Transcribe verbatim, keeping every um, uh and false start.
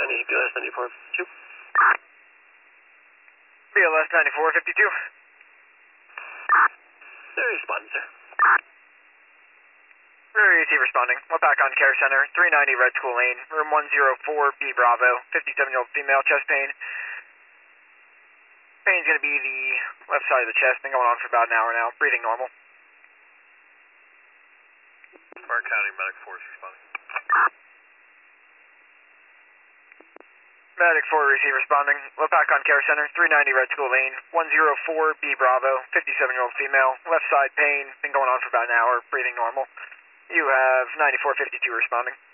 ninety, B L S ninety-four fifty-two. B L S ninety-four fifty-two. They're responding, sir. Very easy responding. We're back on Care Center, three ninety Red School Lane, room one oh four, B Bravo, fifty-seven-year-old female, chest pain. Pain's going to be the left side of the chest, been going on for about an hour now, breathing normal. Clark County Medic Force responding. Medic four, receive responding. We're back on Care Center, three ninety Red School Lane, one oh four, B Bravo, fifty-seven-year-old female, left side pain, been going on for about an hour, breathing normal. You have ninety-four fifty-two responding.